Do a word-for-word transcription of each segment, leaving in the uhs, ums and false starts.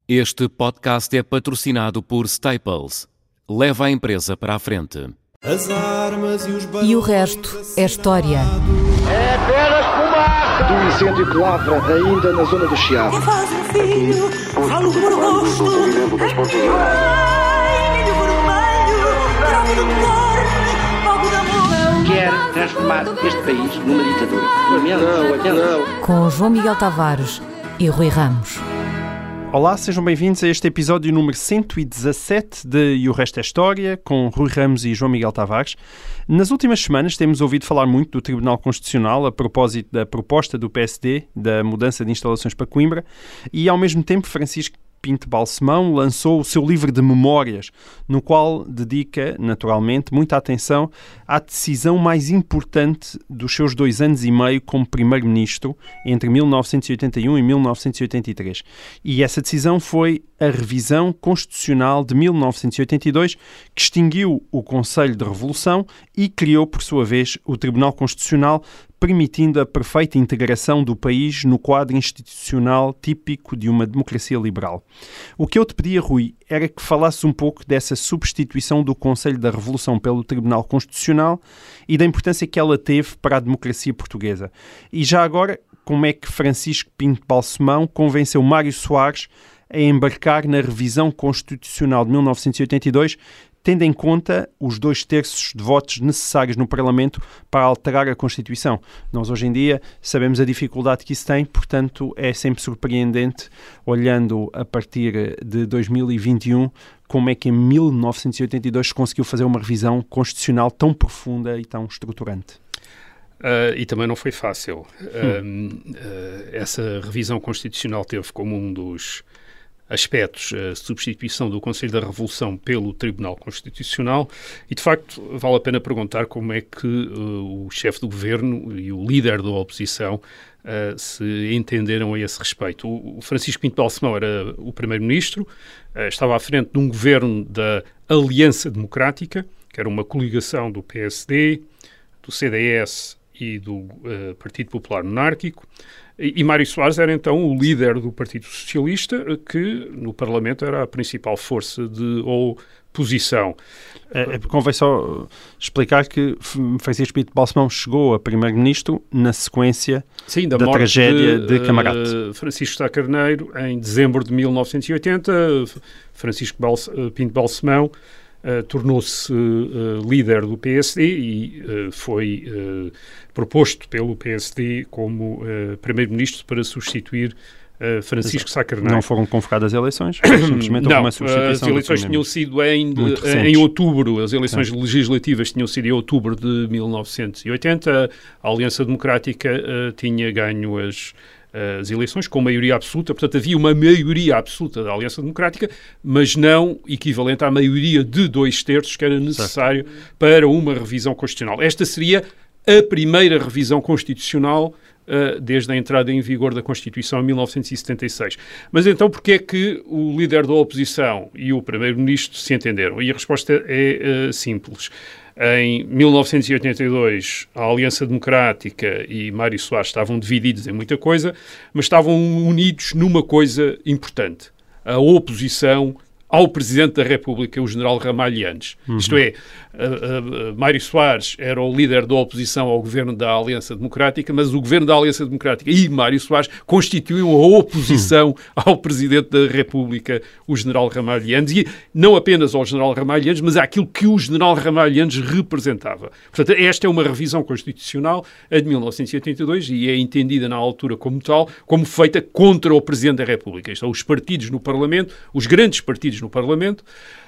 Este podcast é patrocinado por Staples. Leva a empresa para a frente. As armas e, os e o resto é história. É apenas fumaça! Do incêndio que lavra ainda na zona do Chiado. Quem faz um filho, falo do meu rosto. Ai, milho vermelho, grave do cor, fogo de amor. Quer transformar este país numa ditadura. Não, não. Com João Miguel Tavares e Rui Ramos. Olá, sejam bem-vindos a este episódio número cento e dezassete de E o Resto é História, com Rui Ramos e João Miguel Tavares. Nas últimas semanas temos ouvido falar muito do Tribunal Constitucional a propósito da proposta do P S D da mudança de instalações para Coimbra e, ao mesmo tempo, Francisco Pinto Balsemão lançou o seu livro de memórias, no qual dedica, naturalmente, muita atenção à decisão mais importante dos seus dois anos e meio como Primeiro-Ministro, entre mil novecentos e oitenta e um e mil novecentos e oitenta e três. E essa decisão foi a revisão constitucional de mil novecentos e oitenta e dois, que extinguiu o Conselho de Revolução e criou, por sua vez, o Tribunal Constitucional, permitindo a perfeita integração do país no quadro institucional típico de uma democracia liberal. O que eu te pedia, Rui, era que falasses um pouco dessa substituição do Conselho da Revolução pelo Tribunal Constitucional e da importância que ela teve para a democracia portuguesa. E já agora, como é que Francisco Pinto Balsemão convenceu Mário Soares a embarcar na revisão constitucional de mil novecentos e oitenta e dois, tendo em conta os dois terços de votos necessários no Parlamento para alterar a Constituição. Nós, hoje em dia, sabemos a dificuldade que isso tem, portanto, é sempre surpreendente, olhando a partir de dois mil e vinte e um, como é que em mil novecentos e oitenta e dois se conseguiu fazer uma revisão constitucional tão profunda e tão estruturante. Uh, e também não foi fácil. Hum. Uh, uh, essa revisão constitucional teve como um dos aspectos a substituição do Conselho da Revolução pelo Tribunal Constitucional e, de facto, vale a pena perguntar como é que uh, o chefe do governo e o líder da oposição uh, se entenderam a esse respeito. O, o Francisco Pinto Balsemão era o primeiro-ministro, uh, estava à frente de um governo da Aliança Democrática, que era uma coligação do P S D, do C D S e do uh, Partido Popular Monárquico. E, e Mário Soares era então o líder do Partido Socialista, que no Parlamento era a principal força de oposição. É, é, convém só explicar que Francisco Pinto Balsemão chegou a primeiro-ministro na sequência Sim, da, da tragédia de, de Camarate. Uh, Francisco Sá Carneiro, em dezembro de mil novecentos e oitenta, Francisco Balse, uh, Pinto Balsemão Uh, tornou-se uh, líder do P S D e uh, foi uh, proposto pelo P S D como uh, primeiro-ministro para substituir uh, Francisco Sá Carneiro. Não foram convocadas eleições? Simplesmente houve Não, uma substituição. As eleições tinham sido em, de, em outubro, as eleições Sim. legislativas tinham sido em outubro de mil novecentos e oitenta, a Aliança Democrática uh, tinha ganho as as eleições com maioria absoluta, portanto havia uma maioria absoluta da Aliança Democrática, mas não equivalente à maioria de dois terços que era necessário certo. Para uma revisão constitucional. Esta seria a primeira revisão constitucional uh, desde a entrada em vigor da Constituição em mil novecentos e setenta e seis. Mas então porquê é que o líder da oposição e o primeiro-ministro se entenderam? E a resposta é uh, simples. Em mil novecentos e oitenta e dois, a Aliança Democrática e Mário Soares estavam divididos em muita coisa, mas estavam unidos numa coisa importante: a oposição ao Presidente da República, o general Ramalhianes. Uhum. Isto é, uh, uh, Mário Soares era o líder da oposição ao governo da Aliança Democrática, mas o governo da Aliança Democrática e Mário Soares constituíam a oposição uhum. ao Presidente da República, o general Ramalhianes, e não apenas ao general Ramalhianes, mas àquilo que o general Ramalhianes representava. Portanto, esta é uma revisão constitucional, a de mil novecentos e oitenta e dois, e é entendida na altura como tal, como feita contra o Presidente da República. Isto é, os partidos no Parlamento, os grandes partidos no Parlamento,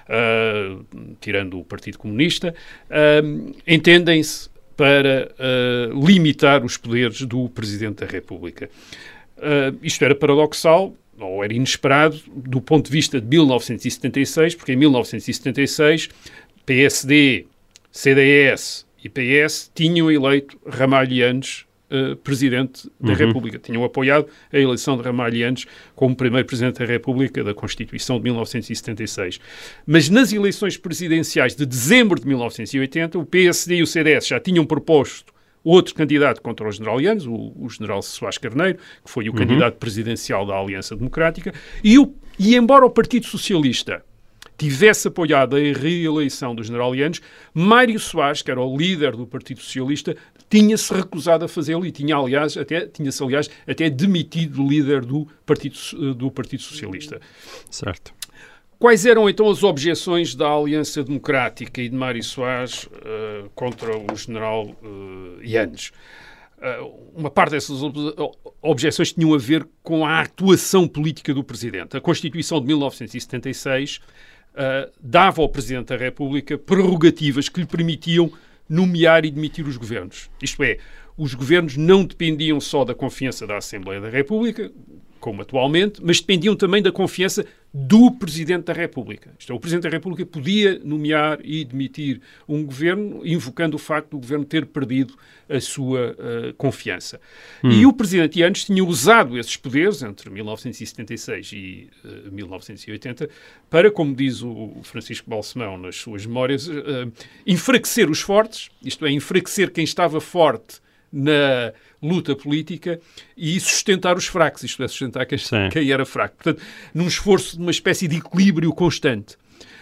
uh, tirando o Partido Comunista, uh, entendem-se para uh, limitar os poderes do Presidente da República. Uh, isto era paradoxal, ou era inesperado, do ponto de vista de mil novecentos e setenta e seis, porque em mil novecentos e setenta e seis P S D, C D S e P S tinham eleito Ramalhianes Uh, Presidente da uhum. República. Tinham apoiado a eleição de Ramalhianes como primeiro Presidente da República da Constituição de mil novecentos e setenta e seis. Mas nas eleições presidenciais de dezembro de mil novecentos e oitenta, o P S D e o C D S já tinham proposto outro candidato contra os general Yanes, o, o general Soares Carneiro, que foi o uhum. candidato presidencial da Aliança Democrática, e, o, e embora o Partido Socialista tivesse apoiado a reeleição do general Yanes, Mário Soares, que era o líder do Partido Socialista, tinha-se recusado a fazê-lo e tinha, aliás, até, tinha-se, aliás, até demitido o líder do Partido, do Partido Socialista. Certo. Quais eram, então, as objeções da Aliança Democrática e de Mário Soares uh, contra o general uh, Yanes? Uh, uma parte dessas ob- objeções tinham a ver com a atuação política do Presidente. A Constituição de mil novecentos e setenta e seis uh, dava ao Presidente da República prerrogativas que lhe permitiam nomear e demitir os governos. Isto é, os governos não dependiam só da confiança da Assembleia da República, como atualmente, mas dependiam também da confiança do Presidente da República. Isto é, o Presidente da República podia nomear e demitir um governo, invocando o facto do governo ter perdido a sua uh, confiança. Hum. E o Presidente Yanes tinha usado esses poderes, entre mil novecentos e setenta e seis e uh, mil novecentos e oitenta, para, como diz o Francisco Balsemão nas suas memórias, uh, enfraquecer os fortes, isto é, enfraquecer quem estava forte na luta política e sustentar os fracos, isto é, sustentar quem, quem era fraco. Portanto, num esforço de uma espécie de equilíbrio constante.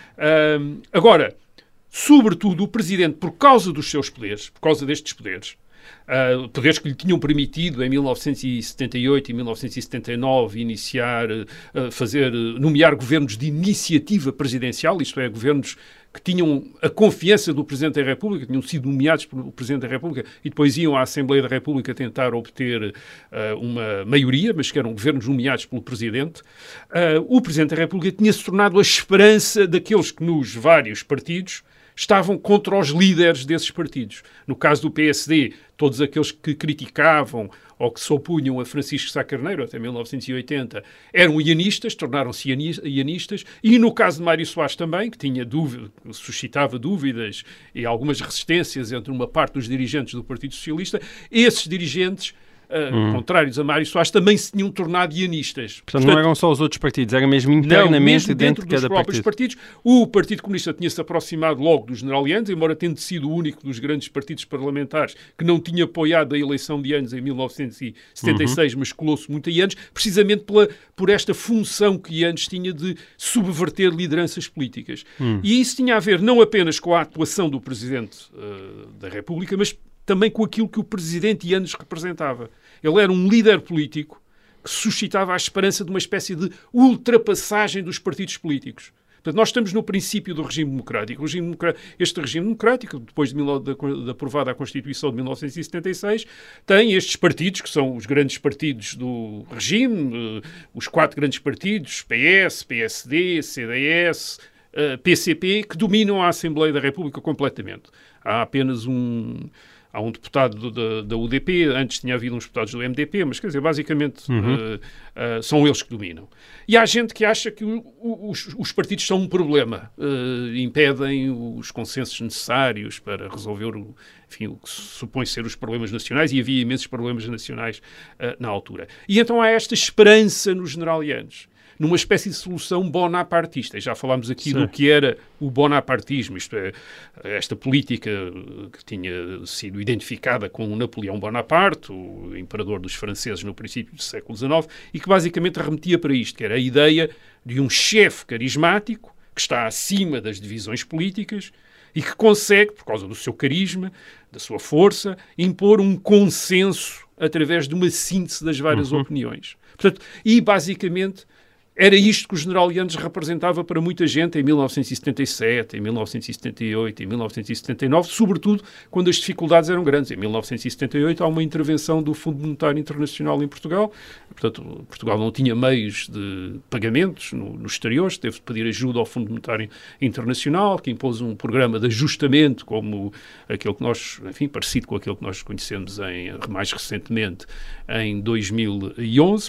Um, agora, sobretudo, o Presidente, por causa dos seus poderes, por causa destes poderes, uh, poderes que lhe tinham permitido em mil novecentos e setenta e oito e mil novecentos e setenta e nove iniciar, uh, fazer, uh, nomear governos de iniciativa presidencial, isto é, governos que tinham a confiança do Presidente da República, tinham sido nomeados pelo Presidente da República e depois iam à Assembleia da República tentar obter uh, uma maioria, mas que eram governos nomeados pelo Presidente. Uh, o Presidente da República tinha-se tornado a esperança daqueles que nos vários partidos estavam contra os líderes desses partidos. No caso do P S D, todos aqueles que criticavam ou que se opunham a Francisco Sá Carneiro até mil novecentos e oitenta eram ianistas, tornaram-se ianistas, e no caso de Mário Soares também, que tinha dúvida, suscitava dúvidas e algumas resistências entre uma parte dos dirigentes do Partido Socialista, esses dirigentes, Uh, hum. contrários a Mário Soares, também se tinham tornado ianistas. Portanto, Portanto, não eram só os outros partidos, era mesmo internamente não, mesmo dentro, dentro de cada dos próprios partido. partidos. O Partido Comunista tinha-se aproximado logo do general Yanes, embora tendo sido o único dos grandes partidos parlamentares que não tinha apoiado a eleição de Yanes em mil novecentos e setenta e seis, uhum. mas colou-se muito a Yanes, precisamente pela, por esta função que Yanes tinha de subverter lideranças políticas. Hum. E isso tinha a ver não apenas com a atuação do Presidente uh, da República, mas também com aquilo que o Presidente Yanes representava. Ele era um líder político que suscitava a esperança de uma espécie de ultrapassagem dos partidos políticos. Portanto, nós estamos no princípio do regime democrático. O regime democrático este regime democrático, depois de, de, de aprovada a Constituição de mil novecentos e setenta e seis, tem estes partidos, que são os grandes partidos do regime, os quatro grandes partidos, P S, P S D, C D S, P C P, que dominam a Assembleia da República completamente. Há apenas um... Há um deputado da, da U D P, antes tinha havido uns deputados do M D P, mas, quer dizer, basicamente uhum. uh, uh, são eles que dominam. E há gente que acha que o, o, os, os partidos são um problema, uh, impedem os consensos necessários para resolver o, enfim, o que se supõe ser os problemas nacionais, e havia imensos problemas nacionais uh, na altura. E então há esta esperança no general Yanes, numa espécie de solução bonapartista. E já falámos aqui Sim. do que era o bonapartismo, isto é, esta política que tinha sido identificada com o Napoleão Bonaparte, o imperador dos franceses no princípio do século dezenove, e que basicamente remetia para isto, que era a ideia de um chefe carismático que está acima das divisões políticas e que consegue, por causa do seu carisma, da sua força, impor um consenso através de uma síntese das várias uhum. opiniões. Portanto, e basicamente era isto que o general Yanes representava para muita gente em mil novecentos e setenta e sete, em mil novecentos e setenta e oito, em mil novecentos e setenta e nove, sobretudo quando as dificuldades eram grandes. Em mil novecentos e setenta e oito há uma intervenção do Fundo Monetário Internacional em Portugal. Portanto, Portugal não tinha meios de pagamentos no, no exterior, teve de pedir ajuda ao Fundo Monetário Internacional, que impôs um programa de ajustamento como aquele que nós, enfim, parecido com aquele que nós conhecemos em, mais recentemente em dois mil e onze. Portanto,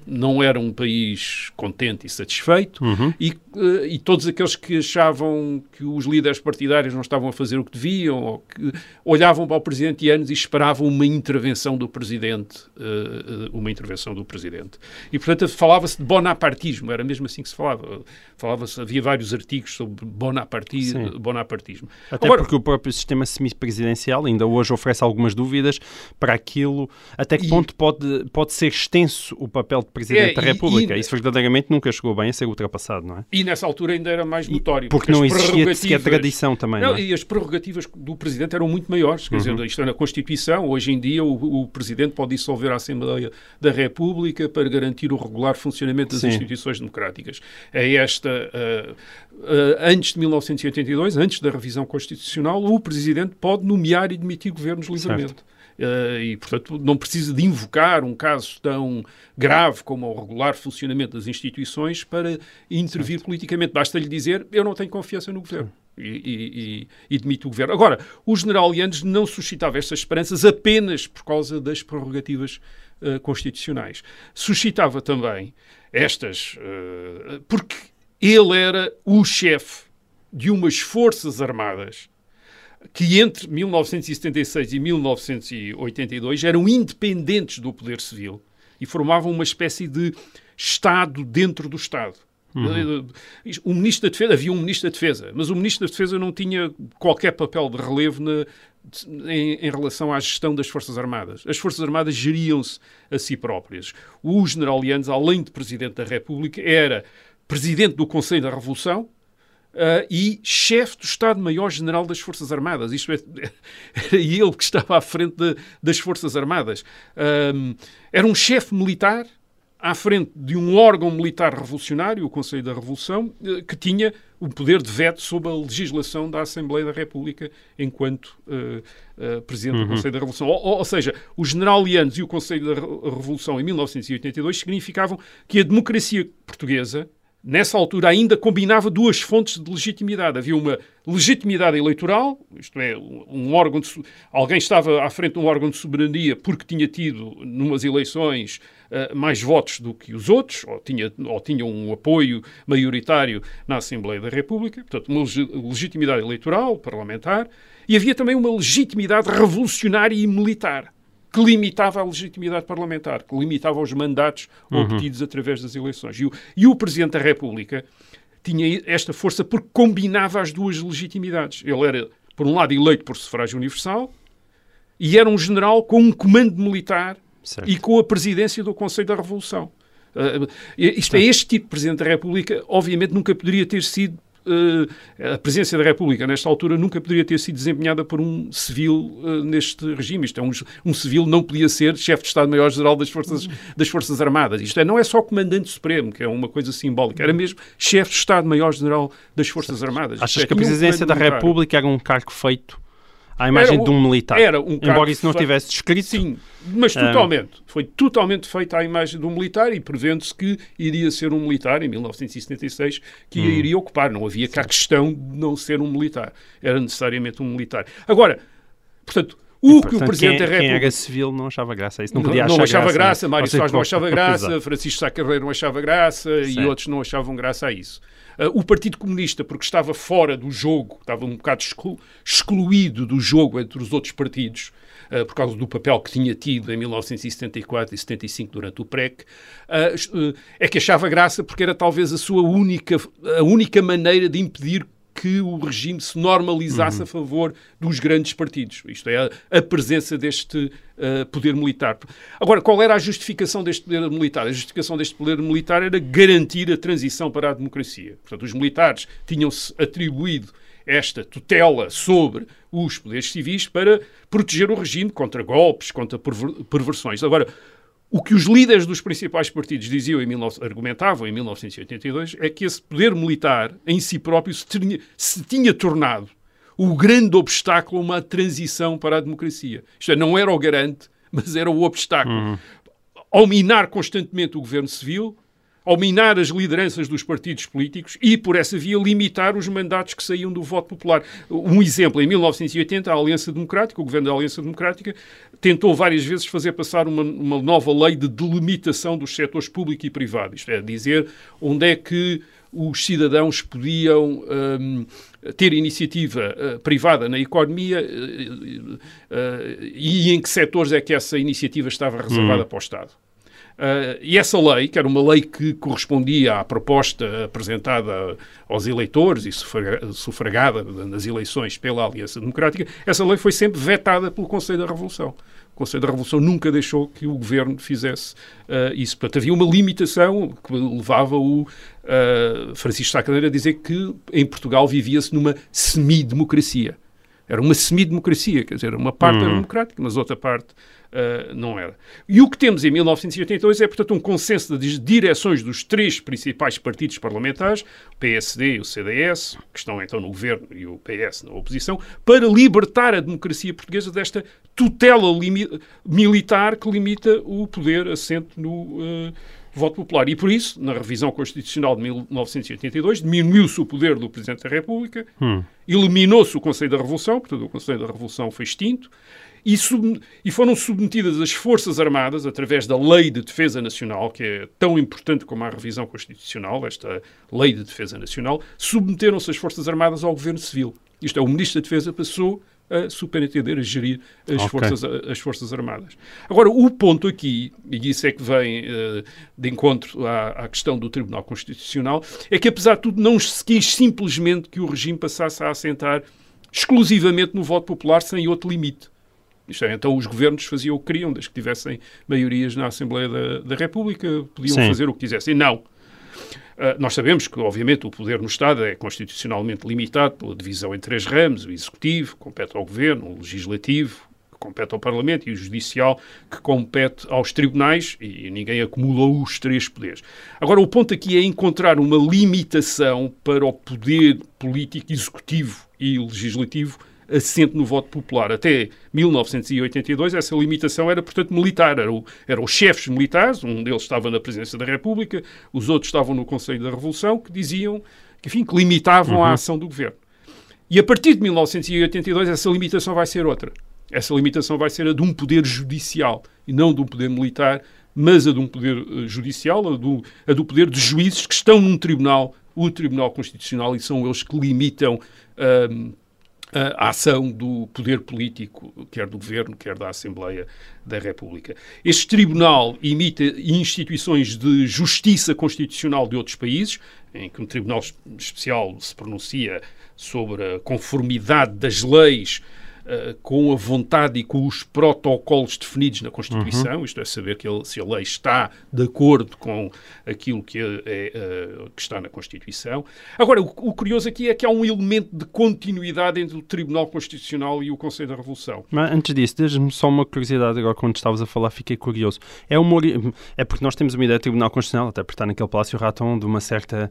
não era um país contente e satisfeito, uhum. e, uh, e todos aqueles que achavam que os líderes partidários não estavam a fazer o que deviam, ou que olhavam para o presidente Yanes e esperavam uma intervenção do presidente, uh, uma intervenção do presidente. E, portanto, falava-se de bonapartismo, era mesmo assim que se falava. Falava-se, havia vários artigos sobre bonapartismo. bonapartismo. Até Agora, porque o próprio sistema semipresidencial ainda hoje oferece algumas dúvidas para aquilo, até que e, ponto pode, pode ser extenso o papel de Presidente é, da República. E, Isso verdadeiramente nunca chegou bem a ser ultrapassado, não é? E nessa altura ainda era mais notório. E, porque, porque não existia sequer tradição também, não, não é? E as prerrogativas do Presidente eram muito maiores. Quer uhum. dizer, isto é na Constituição. Hoje em dia o, o Presidente pode dissolver a Assembleia da República para garantir o regular funcionamento das Sim. instituições democráticas. É esta... Uh, uh, antes de mil novecentos e oitenta e dois, antes da revisão constitucional, o Presidente pode nomear e demitir governos livremente. Certo. Uh, e, portanto, não precisa de invocar um caso tão grave como o regular funcionamento das instituições para intervir certo. politicamente. Basta-lhe dizer, eu não tenho confiança no governo. E, e, e, e demite o governo. Agora, o general Yanes não suscitava estas esperanças apenas por causa das prerrogativas uh, constitucionais. Suscitava também estas... Uh, porque ele era o chefe de umas forças armadas que entre mil novecentos e setenta e seis e mil novecentos e oitenta e dois eram independentes do poder civil e formavam uma espécie de Estado dentro do Estado. Uhum. O Ministro da Defesa, havia um Ministro da Defesa, mas o Ministro da Defesa não tinha qualquer papel de relevo na, em, em relação à gestão das Forças Armadas. As Forças Armadas geriam-se a si próprias. O general Yanes, além de Presidente da República, era Presidente do Conselho da Revolução, Uh, e chefe do Estado-Maior-General das Forças Armadas. Isto é, era ele que estava à frente de, das Forças Armadas. Um, era um chefe militar à frente de um órgão militar revolucionário, o Conselho da Revolução, uh, que tinha o poder de veto sobre a legislação da Assembleia da República enquanto uh, uh, Presidente uhum. do Conselho da Revolução. Ou, ou seja, o general Yanes e o Conselho da Revolução em mil novecentos e oitenta e dois significavam que a democracia portuguesa nessa altura ainda combinava duas fontes de legitimidade. Havia uma legitimidade eleitoral, isto é, um órgão de, alguém estava à frente de um órgão de soberania porque tinha tido, numas eleições, uh, mais votos do que os outros, ou tinha, ou tinha um apoio maioritário na Assembleia da República, portanto, uma legitimidade eleitoral, parlamentar, e havia também uma legitimidade revolucionária e militar, que limitava a legitimidade parlamentar, que limitava os mandatos uhum. obtidos através das eleições. E o, e o Presidente da República tinha esta força porque combinava as duas legitimidades. Ele era, por um lado, eleito por sufrágio universal e era um general com um comando militar certo. E com a presidência do Conselho da Revolução. Uh, isto é, este tipo de Presidente da República, obviamente, nunca poderia ter sido Uh, a presidência da República, nesta altura, nunca poderia ter sido desempenhada por um civil uh, neste regime. Isto é, um, um civil não podia ser chefe de Estado-Maior-General das Forças, das Forças Armadas. Isto é, não é só Comandante Supremo, que é uma coisa simbólica, era mesmo chefe de Estado-Maior-General das Forças Armadas. Achas é, que a presidência um da República era um cargo feito à imagem um, de um militar? Era um cargo embora isso não tivesse descrito. Sim, mas totalmente. Um... Foi totalmente feito à imagem de um militar e prevendo-se que iria ser um militar, em mil novecentos e setenta e seis, que hum. iria ocupar. Não havia cá questão de não ser um militar. Era necessariamente um militar. Agora, portanto, o e, portanto, que o Presidente quem, da República... Quem era civil não achava graça. Isso não, não podia não achar achava graça. graça, Né? Mário Soares não achava graça, Exato. Francisco Sá Carneiro não achava graça certo. E outros não achavam graça a isso. Uh, o Partido Comunista, porque estava fora do jogo, estava um bocado exclu- excluído do jogo entre os outros partidos, uh, por causa do papel que tinha tido em mil novecentos e setenta e quatro e setenta e cinco durante o P R E C, uh, uh, é que achava graça porque era talvez a sua única, a única maneira de impedir que o regime se normalizasse uhum. a favor dos grandes partidos. Isto é, a, a presença deste uh, poder militar. Agora, qual era a justificação deste poder militar? A justificação deste poder militar era garantir a transição para a democracia. Portanto, os militares tinham-se atribuído esta tutela sobre os poderes civis para proteger o regime contra golpes, contra perver- perversões. Agora, o que os líderes dos principais partidos diziam e argumentavam em mil novecentos e oitenta e dois é que esse poder militar em si próprio se tinha, se tinha tornado o grande obstáculo a uma transição para a democracia. Isto é, não era o garante, mas era o obstáculo. Uhum. Ao minar constantemente o governo civil, ao minar as lideranças dos partidos políticos e, por essa via, limitar os mandatos que saíam do voto popular. Um exemplo, em mil novecentos e oitenta, a Aliança Democrática, o governo da Aliança Democrática, tentou várias vezes fazer passar uma, uma nova lei de delimitação dos setores público e privado. Isto é, dizer onde é que os cidadãos podiam um, ter iniciativa uh, privada na economia uh, uh, e em que setores é que essa iniciativa estava reservada hum. para o Estado. Uh, e essa lei, que era uma lei que correspondia à proposta apresentada aos eleitores e sufragada nas eleições pela Aliança Democrática, essa lei foi sempre vetada pelo Conselho da Revolução. O Conselho da Revolução nunca deixou que o governo fizesse uh, isso. Portanto, havia uma limitação que levava o uh, Francisco Sá Carneiro a dizer que em Portugal vivia-se numa semidemocracia. Era uma semidemocracia, quer dizer, uma parte uhum. era democrática, mas outra parte uh, não era. E o que temos em mil novecentos e oitenta e dois é, portanto, um consenso das direções dos três principais partidos parlamentares, o P S D e o C D S, que estão então no governo, e o P S na oposição, para libertar a democracia portuguesa desta tutela militar que limita o poder assente no uh, voto popular. E por isso, na revisão constitucional de mil novecentos e oitenta e dois, diminuiu-se o poder do Presidente da República, hum. eliminou-se o Conselho da Revolução, portanto o Conselho da Revolução foi extinto, e, sub, e foram submetidas as Forças Armadas, através da Lei de Defesa Nacional, que é tão importante como a revisão constitucional, esta Lei de Defesa Nacional, submeteram-se as Forças Armadas ao Governo Civil. Isto é, o Ministro da Defesa passou a superintender, a gerir as, okay. forças, as Forças Armadas. Agora, o ponto aqui, e isso é que vem uh, de encontro à, à questão do Tribunal Constitucional, é que, apesar de tudo, não se quis simplesmente que o regime passasse a assentar exclusivamente no voto popular sem outro limite. Isto é, então os governos faziam o que queriam, desde que tivessem maiorias na Assembleia da, da República, podiam Sim. fazer o que quisessem. Não. Uh, nós sabemos que, obviamente, o poder no Estado é constitucionalmente limitado pela divisão em três ramos: o Executivo, que compete ao Governo, o Legislativo, que compete ao Parlamento, e o Judicial, que compete aos tribunais, e ninguém acumula os três poderes. Agora, o ponto aqui é encontrar uma limitação para o poder político, executivo e legislativo assente no voto popular. Até mil novecentos e oitenta e dois, essa limitação era, portanto, militar. Era o, eram os chefes militares, um deles estava na Presidência da República, os outros estavam no Conselho da Revolução, que diziam, que, enfim, que limitavam uhum. a ação do governo. E a partir de mil novecentos e oitenta e dois, essa limitação vai ser outra. Essa limitação vai ser a de um poder judicial, e não de um poder militar, mas a de um poder uh, judicial, a do, a do poder de juízes que estão num tribunal, o Tribunal Constitucional, e são eles que limitam uh, a ação do poder político, quer do Governo, quer da Assembleia da República. Este Tribunal imita instituições de justiça constitucional de outros países, em que um Tribunal Especial se pronuncia sobre a conformidade das leis Uh, com a vontade e com os protocolos definidos na Constituição, uhum. isto é, saber que ele, se a lei está de acordo com aquilo que, é, é, uh, que está na Constituição. Agora, o, o curioso aqui é que há um elemento de continuidade entre o Tribunal Constitucional e o Conselho da Revolução. Mas antes disso, deixa-me só uma curiosidade, agora quando estavas a falar fiquei curioso. É, uma, é porque nós temos uma ideia do Tribunal Constitucional, até porque está naquele Palácio Raton, de uma certa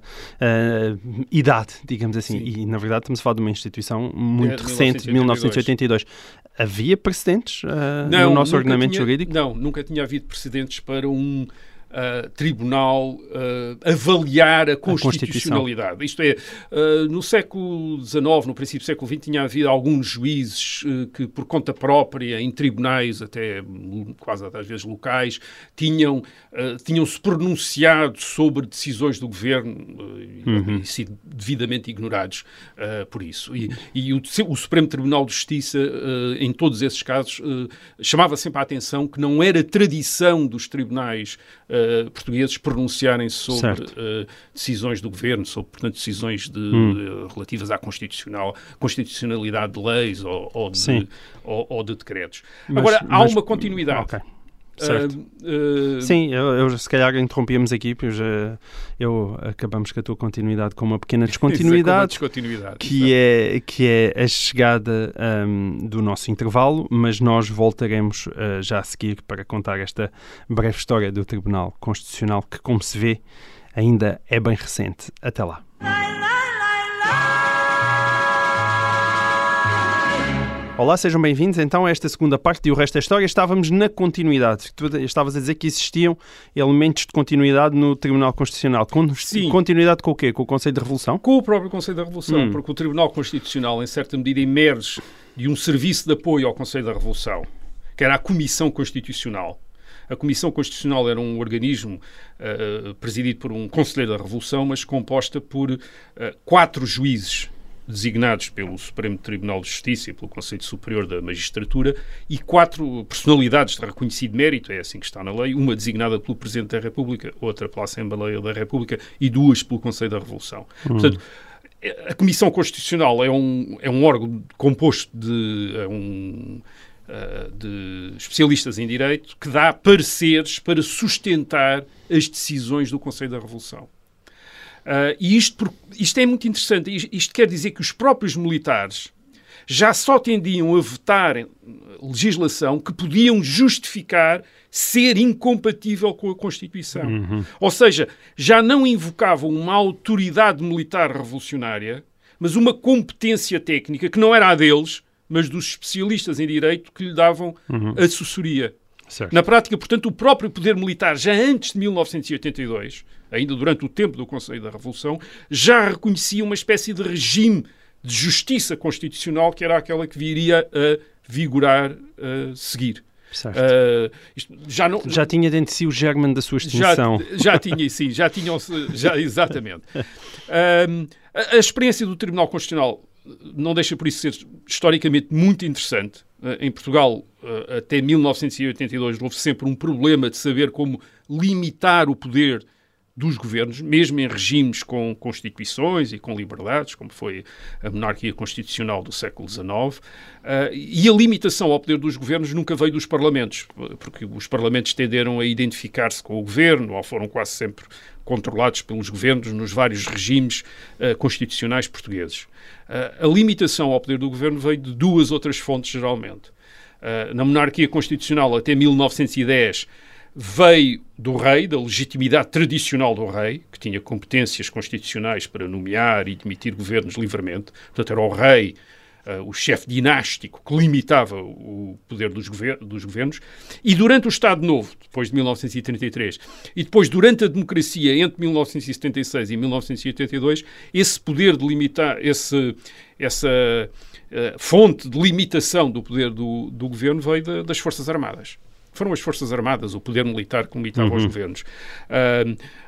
uh, idade, digamos assim, Sim. e na verdade estamos a falar de uma instituição muito é, recente, de mil novecentos e oitenta e dois. Havia precedentes uh, não, no nosso ordenamento tinha, jurídico? Não, nunca tinha havido precedentes para um uh, tribunal uh, avaliar a constitucionalidade. A Isto é, uh, no século dezenove, no princípio do século vinte, tinha havido alguns juízes uh, que, por conta própria, em tribunais, até quase às vezes locais, tinham, uh, tinham-se pronunciado sobre decisões do governo uh, uhum. e sido devidamente ignorados uh, por isso. E, e o, o Supremo Tribunal de Justiça, uh, em todos esses casos, uh, chamava sempre a atenção que não era tradição dos tribunais uh, portugueses pronunciarem-se sobre uh, decisões do governo, sobre, portanto, decisões de, hum. uh, relativas à constitucional, constitucionalidade de leis ou, ou, de, ou, ou de decretos. Mas, Agora, há mas, uma continuidade. Okay. Certo. Uh, uh... Sim, eu, eu se calhar interrompíamos aqui, porque já, eu acabamos com a tua continuidade com uma pequena descontinuidade, uma descontinuidade que, é, que é a chegada um, do nosso intervalo, mas nós voltaremos uh, já a seguir para contar esta breve história do Tribunal Constitucional, que, como se vê, ainda é bem recente. Até lá. Olá, sejam bem-vindos então a esta segunda parte de O Resto da História. Estávamos na continuidade. Tu estavas a dizer que existiam elementos de continuidade no Tribunal Constitucional. Con- Sim. Continuidade com o quê? Com o Conselho de Revolução? Com o próprio Conselho da Revolução, Hum. porque o Tribunal Constitucional, em certa medida, emerge de um serviço de apoio ao Conselho da Revolução, que era a Comissão Constitucional. A Comissão Constitucional era um organismo uh, presidido por um Conselheiro da Revolução, mas composta por uh, quatro juízes designados pelo Supremo Tribunal de Justiça e pelo Conselho Superior da Magistratura e quatro personalidades de reconhecido mérito, é assim que está na lei, uma designada pelo Presidente da República, outra pela Assembleia da República e duas pelo Conselho da Revolução. Hum. Portanto, a Comissão Constitucional é um, é um órgão composto de, é um, de especialistas em direito que dá pareceres para sustentar as decisões do Conselho da Revolução. Uh, e isto, isto é muito interessante. Isto quer dizer que os próprios militares já só tendiam a vetar legislação que podiam justificar ser incompatível com a Constituição. Uhum. Ou seja, já não invocavam uma autoridade militar revolucionária, mas uma competência técnica que não era a deles, mas dos especialistas em direito que lhe davam uhum. assessoria. Certo. Na prática, portanto, o próprio poder militar, já antes de mil novecentos e oitenta e dois, ainda durante o tempo do Conselho da Revolução, já reconhecia uma espécie de regime de justiça constitucional que era aquela que viria a vigorar a seguir. Certo. Uh, isto já, não, já tinha dentro de si o germen da sua extinção. Já, já tinha, sim, já tinham, já, exatamente. Uh, a, a experiência do Tribunal Constitucional não deixa por isso ser historicamente muito interessante. Em Portugal, até mil novecentos e oitenta e dois, houve sempre um problema de saber como limitar o poder dos governos, mesmo em regimes com constituições e com liberdades, como foi a monarquia constitucional do século dezenove. E a limitação ao poder dos governos nunca veio dos parlamentos, porque os parlamentos tenderam a identificar-se com o governo, ou foram quase sempre controlados pelos governos nos vários regimes uh, constitucionais portugueses. Uh, a limitação ao poder do governo veio de duas outras fontes, geralmente. Uh, na monarquia constitucional, até mil novecentos e dez, veio do rei, da legitimidade tradicional do rei, que tinha competências constitucionais para nomear e demitir governos livremente. Portanto, era o rei, uh, o chefe dinástico, que limitava o poder dos, gover- dos governos. E durante o Estado Novo, depois de mil novecentos e trinta e três, e depois durante a democracia, entre mil novecentos e setenta e seis e mil novecentos e oitenta e dois, esse poder de limitar, esse, essa uh, fonte de limitação do poder do, do governo veio de, das Forças Armadas. Foram as Forças Armadas, o poder militar que limitava uhum. os governos. Uh,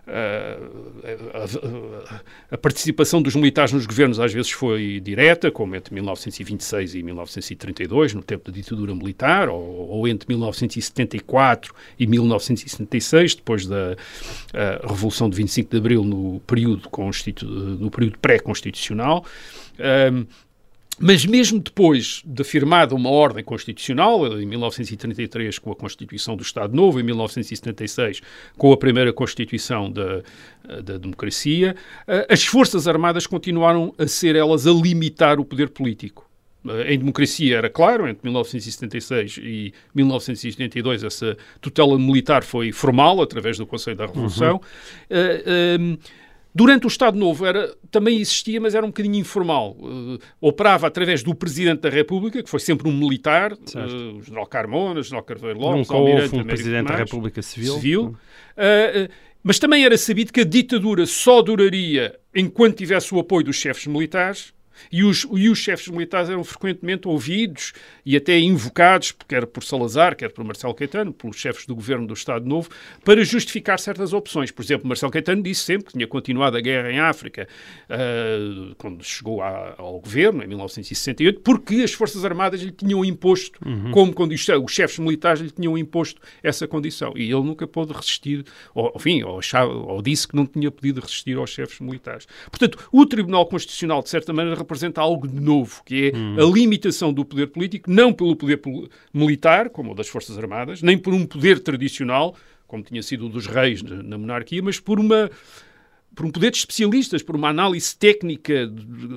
uh, a, a, a participação dos militares nos governos às vezes foi direta, como entre mil novecentos e vinte e seis e mil novecentos e trinta e dois, no tempo da ditadura militar, ou, ou entre mil novecentos e setenta e quatro e mil novecentos e setenta e seis, depois da uh, Revolução de vinte e cinco de Abril, no período, constitu- no período pré-constitucional. Uh, Mas mesmo depois de firmada uma ordem constitucional, em mil novecentos e trinta e três com a Constituição do Estado Novo, em mil novecentos e setenta e seis com a primeira Constituição da, da democracia, as Forças Armadas continuaram a ser elas a limitar o poder político. Em democracia era claro, entre mil novecentos e setenta e seis e mil novecentos e oitenta e dois essa tutela militar foi formal, através do Conselho da Revolução. Uhum. Uh, um, Durante o Estado Novo era, também existia, mas era um bocadinho informal. Uh, operava através do Presidente da República, que foi sempre um militar, uh, o general Carmona, o general Carvalho Lopes, nunca houve um Presidente da República Civil. civil. Uh, uh, mas também era sabido que a ditadura só duraria enquanto tivesse o apoio dos chefes militares. E os, e os chefes militares eram frequentemente ouvidos e até invocados, quer por Salazar, quer por Marcelo Caetano, pelos chefes do governo do Estado Novo, para justificar certas opções. Por exemplo, Marcelo Caetano disse sempre que tinha continuado a guerra em África uh, quando chegou a, ao governo, em mil novecentos e sessenta e oito, porque as Forças Armadas lhe tinham imposto, uhum. como condição, os chefes militares lhe tinham imposto essa condição. E ele nunca pôde resistir, ou, enfim, ou, achava, ou disse que não tinha podido resistir aos chefes militares. Portanto, o Tribunal Constitucional, de certa maneira, representa algo de novo, que é hum. a limitação do poder político, não pelo poder militar, como o das Forças Armadas, nem por um poder tradicional, como tinha sido o dos reis na, na monarquia, mas por uma, por um poder de especialistas, por uma análise técnica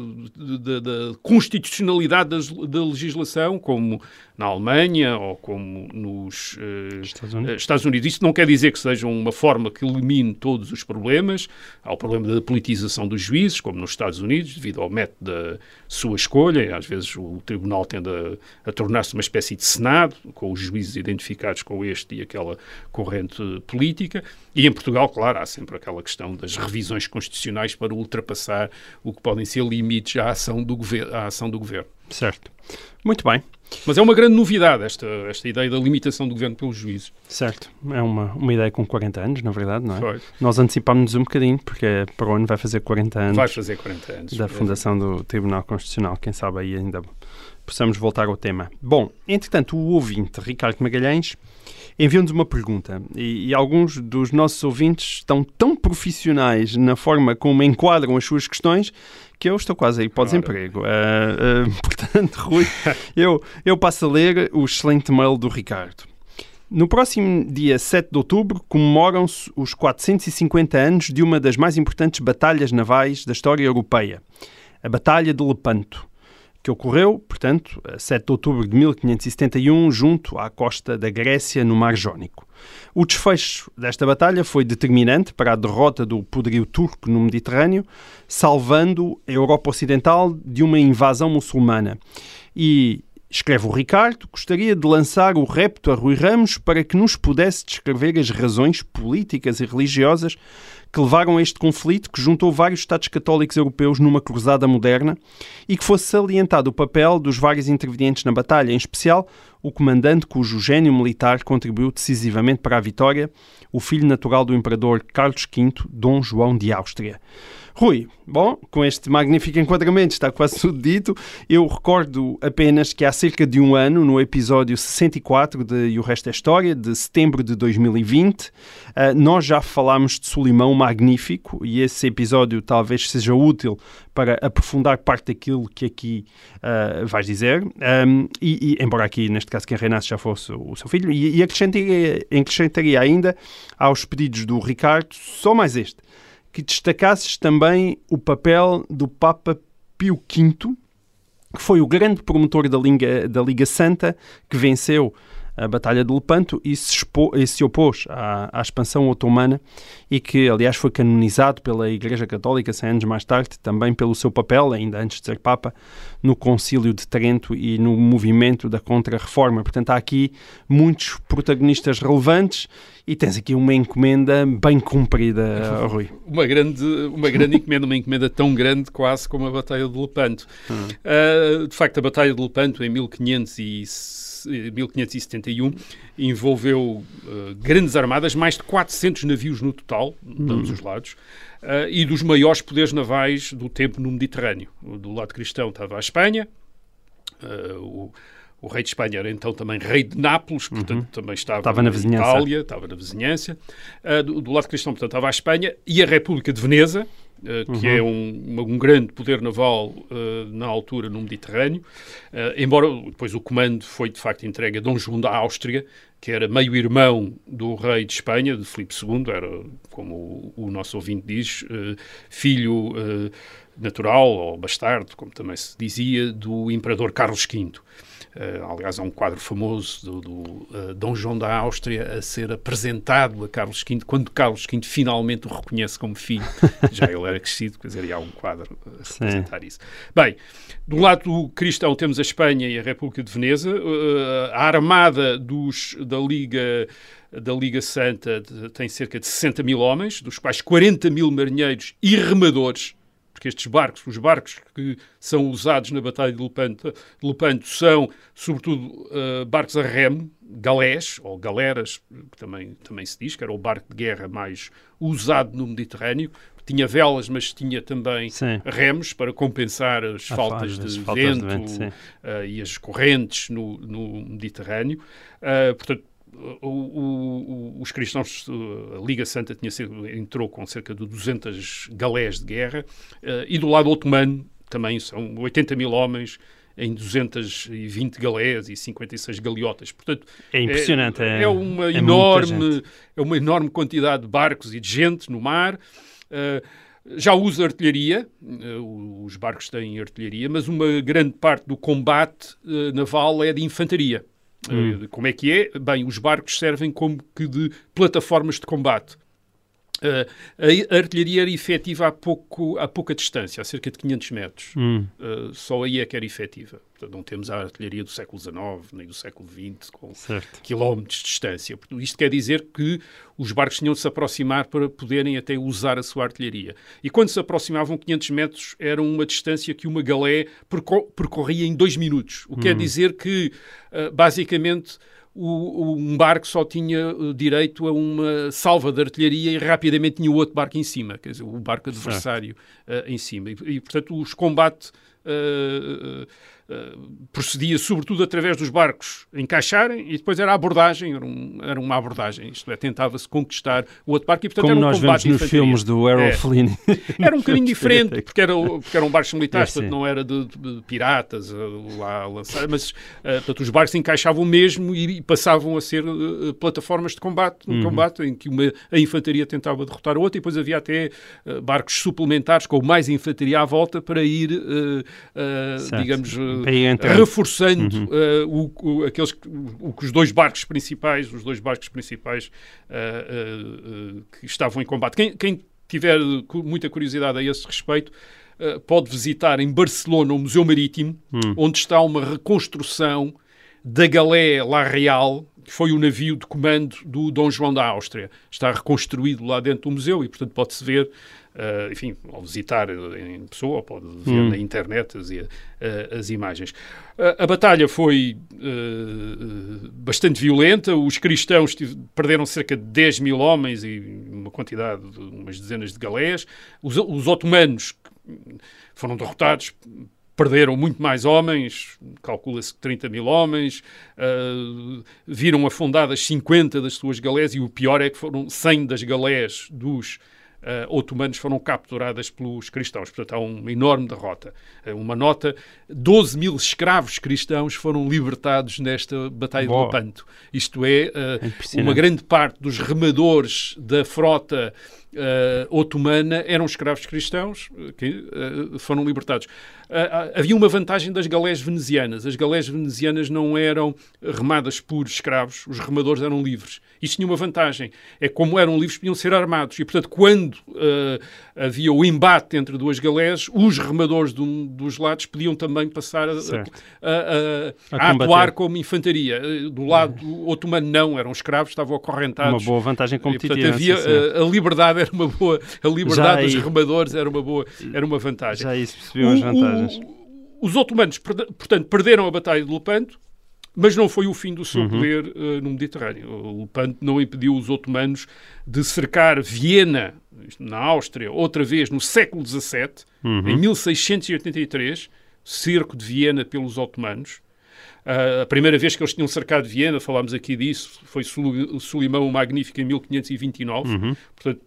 da constitucionalidade da, da legislação, como na Alemanha ou como nos uh, Estados, Unidos. Estados Unidos. Isso não quer dizer que seja uma forma que elimine todos os problemas. Há o problema da politização dos juízes, como nos Estados Unidos, devido ao método da sua escolha. Às vezes o tribunal tende a, a tornar-se uma espécie de Senado, com os juízes identificados com este e aquela corrente política. E em Portugal, claro, há sempre aquela questão das revisões constitucionais para ultrapassar o que podem ser limites à ação do governo. À ação do governo. Certo. Muito bem. Mas é uma grande novidade esta, esta ideia da limitação do governo pelos juízes. Certo. É uma, uma ideia com quarenta anos, na verdade, não é? Foi. Nós antecipámos-nos um bocadinho, porque para o ano vai fazer quarenta anos. Vai fazer quarenta anos. Da fundação do Tribunal Constitucional. Quem sabe aí ainda possamos voltar ao tema. Bom, entretanto, o ouvinte, Ricardo Magalhães, enviou-nos uma pergunta e, e alguns dos nossos ouvintes estão tão profissionais na forma como enquadram as suas questões que eu estou quase aí para o desemprego. Uh, uh, portanto, Rui, eu, eu passo a ler o excelente mail do Ricardo. No próximo dia sete de outubro comemoram-se os quatrocentos e cinquenta anos de uma das mais importantes batalhas navais da história europeia, a Batalha de Lepanto, que ocorreu, portanto, a sete de outubro de mil quinhentos e setenta e um, junto à costa da Grécia, no Mar Jónico. O desfecho desta batalha foi determinante para a derrota do poderio turco no Mediterrâneo, salvando a Europa Ocidental de uma invasão muçulmana. E, escreve o Ricardo, gostaria de lançar o repto a Rui Ramos para que nos pudesse descrever as razões políticas e religiosas que levaram a este conflito que juntou vários Estados católicos europeus numa cruzada moderna e que fosse salientado o papel dos vários intervenientes na batalha, em especial o comandante cujo gênio militar contribuiu decisivamente para a vitória, o filho natural do imperador Carlos quinto, Dom João de Áustria. Rui, bom, com este magnífico enquadramento está quase tudo dito. Eu recordo apenas que há cerca de um ano, no episódio sessenta e quatro de E o Resto é História, de setembro de dois mil e vinte, uh, nós já falámos de Solimão Magnífico e esse episódio talvez seja útil para aprofundar parte daquilo que aqui uh, vais dizer. Um, e, e, embora aqui, neste caso, quem reinasse já fosse o seu filho, e, e acrescentaria, acrescentaria ainda aos pedidos do Ricardo só mais este, que destacasses também o papel do Papa Pio quinto, que foi o grande promotor da Liga, da Liga Santa, que venceu a Batalha de Lepanto e se, expo, e se opôs à, à expansão otomana e que, aliás, foi canonizado pela Igreja Católica cem anos mais tarde, também pelo seu papel, ainda antes de ser Papa, no Concílio de Trento e no movimento da Contra-Reforma. Portanto, há aqui muitos protagonistas relevantes e tens aqui uma encomenda bem cumprida, Rui. Uma grande, uma grande encomenda, uma encomenda tão grande quase como a Batalha de Lepanto. Hum. Uh, de facto, a Batalha de Lepanto, em mil quinhentos e setenta e um, envolveu uh, grandes armadas, mais de quatrocentos navios no total, de ambos os lados, uh, e dos maiores poderes navais do tempo no Mediterrâneo. Do lado cristão estava a Espanha, uh, o, o rei de Espanha era então também rei de Nápoles, portanto uhum. também estava, estava na vizinhança. Itália, estava na vizinhança. Uh, do, do lado cristão, portanto, estava a Espanha e a República de Veneza, Uh, que uhum. é um, um grande poder naval uh, na altura no Mediterrâneo, uh, embora depois o comando foi de facto entregue a Dom João da Áustria, que era meio-irmão do rei de Espanha, de Filipe segundo, era, como o, o nosso ouvinte diz, uh, filho uh, natural, ou bastardo, como também se dizia, do imperador Carlos quinto. Uh, aliás, há um quadro famoso do, do uh, Dom João da Áustria a ser apresentado a Carlos quinto, quando Carlos quinto finalmente o reconhece como filho. Já ele era crescido, quer dizer, há um quadro a representar Sim. isso. Bem, do lado cristão temos a Espanha e a República de Veneza. Uh, a armada dos, da Liga... da Liga Santa tem cerca de sessenta mil homens, dos quais quarenta mil marinheiros e remadores, porque estes barcos, os barcos que são usados na Batalha de Lepanto, de Lepanto são, sobretudo, uh, barcos a remo, galés, ou galeras, que também, também se diz, que era o barco de guerra mais usado no Mediterrâneo. Tinha velas, mas tinha também sim. remos para compensar as, faltas, de, as faltas vento, de vento uh, e as correntes no, no Mediterrâneo. Uh, portanto, O, o, os cristãos, a Liga Santa tinha sido, entrou com cerca de duzentas galés de guerra uh, e do lado otomano também são oitenta mil homens em duzentas e vinte galés e cinquenta e seis galiotas. Portanto, é impressionante. É, é, é, uma, é, enorme, é uma enorme quantidade de barcos e de gente no mar. Uh, já usa artilharia, os barcos têm artilharia, mas uma grande parte do combate naval é de infantaria. Hum. Como é que é? Bem, os barcos servem como que de plataformas de combate. Uh, a artilharia era efetiva a, pouco, a pouca distância, a cerca de quinhentos metros. Hum. Uh, só aí é que era efetiva. Portanto, não temos a artilharia do século dezenove, nem do século vinte, com certo. quilómetros de distância. Isto quer dizer que os barcos tinham de se aproximar para poderem até usar a sua artilharia. E quando se aproximavam quinhentos metros, era uma distância que uma galé percor- percorria em dois minutos. O que hum. quer dizer que, uh, basicamente, O, um barco só tinha uh, direito a uma salva de artilharia e rapidamente tinha o outro barco em cima, quer dizer, o barco adversário uh, em cima. E, e, portanto, os combates uh, uh, uh, procedia sobretudo através dos barcos encaixarem e depois era a abordagem, era, um, era uma abordagem, isto é, tentava-se conquistar o outro barco e, portanto, como era um nós combate vemos nos filmes do Errol é. Flynn. Era um bocadinho diferente, porque, era, porque eram barcos militares, é, portanto, não era de, de piratas uh, lá a lançar, mas uh, portanto, os barcos se encaixavam mesmo e passavam a ser uh, plataformas de combate, um uhum. combate em que uma, a infantaria tentava derrotar a outra e depois havia até uh, barcos suplementares com mais infantaria à volta para ir, uh, uh, digamos, uh, reforçando uhum. uh, o, o, aqueles, o, os dois barcos principais, os dois barcos principais uh, uh, uh, que estavam em combate. Quem, quem tiver muita curiosidade a esse respeito, uh, pode visitar em Barcelona o Museu Marítimo, uhum. onde está uma reconstrução da galé La Real, que foi o navio de comando do Dom João da Áustria. Está reconstruído lá dentro do museu e, portanto, pode-se ver, uh, enfim, ao visitar em pessoa, pode ver hum. na internet as, uh, as imagens. Uh, a batalha foi uh, bastante violenta. Os cristãos tive, perderam cerca de dez mil homens e uma quantidade de umas dezenas de galés. Os, os otomanos foram derrotados, perderam muito mais homens, calcula-se que trinta mil homens, uh, viram afundadas cinquenta das suas galés e o pior é que foram cem das galés dos uh, otomanos foram capturadas pelos cristãos. Portanto, há uma enorme derrota. Uh, uma nota, doze mil escravos cristãos foram libertados nesta Batalha Boa. de Lepanto. Isto é, uh, uma grande parte dos remadores da frota Uh, otomana eram escravos cristãos que uh, foram libertados. Uh, havia uma vantagem das galés venezianas. As galés venezianas não eram remadas por escravos, os remadores eram livres. Isto tinha uma vantagem. É como eram livres, podiam ser armados. E, portanto, quando uh, havia o embate entre duas galés, os remadores de um dos lados podiam também passar a, a, a, a, a atuar como infantaria. Do lado uhum. otomano não, eram escravos, estavam acorrentados. Uma boa vantagem competitiva. E, portanto, havia sim, a, a liberdade era uma boa, a liberdade dos remadores era uma boa, era uma vantagem. Já isso percebiam as vantagens. O, os otomanos, portanto, perderam a Batalha de Lepanto, mas não foi o fim do seu uhum. poder uh, no Mediterrâneo. O Lepanto não impediu os otomanos de cercar Viena, na Áustria, outra vez no século dezassete, uhum. em mil seiscentos e oitenta e três, cerco de Viena pelos otomanos. Uh, a primeira vez que eles tinham cercado Viena, falámos aqui disso, foi Solimão o Magnífico em mil quinhentos e vinte e nove. Uhum. Portanto,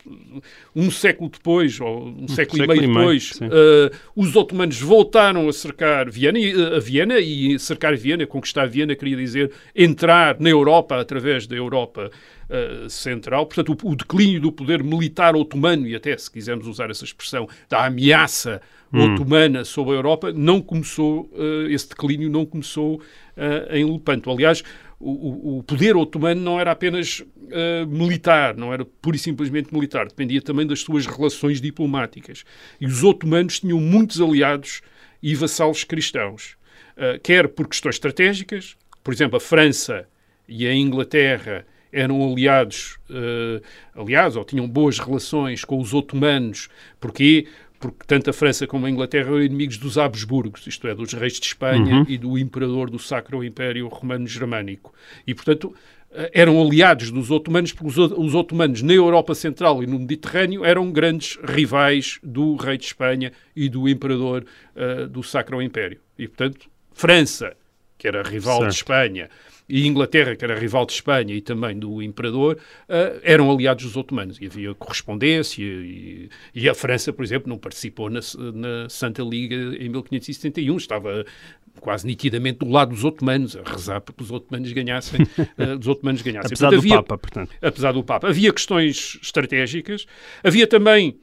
um século depois, ou um, um século, século e meio depois, meio, uh, os otomanos voltaram a cercar Viena, uh, a Viena, e cercar Viena, conquistar Viena, queria dizer entrar na Europa através da Europa uh, Central. Portanto, o, o declínio do poder militar otomano, e até, se quisermos usar essa expressão, da ameaça Hum. otomana sobre a Europa, não começou, uh, esse declínio não começou uh, em Lepanto. Aliás, o, o poder otomano não era apenas uh, militar, não era pura e simplesmente militar, dependia também das suas relações diplomáticas. E os otomanos tinham muitos aliados e vassalos cristãos, uh, quer por questões estratégicas, por exemplo, a França e a Inglaterra eram aliados, uh, aliados, ou tinham boas relações com os otomanos, porque porque tanto a França como a Inglaterra eram inimigos dos Habsburgos, isto é, dos reis de Espanha uhum. e do imperador do Sacro Império Romano-Germânico. E, portanto, eram aliados dos otomanos, porque os otomanos na Europa Central e no Mediterrâneo eram grandes rivais do rei de Espanha e do imperador uh, do Sacro Império. E, portanto, França, que era rival certo. de Espanha, e Inglaterra, que era rival de Espanha e também do imperador, uh, eram aliados dos otomanos. E havia correspondência, e, e a França, por exemplo, não participou na, na Santa Liga em mil quinhentos e setenta e um, estava quase nitidamente do lado dos otomanos, a rezar para que os otomanos ganhassem. uh, os otomanos ganhassem. Apesar portanto, do havia, Papa, portanto. Apesar do Papa. Havia questões estratégicas, havia também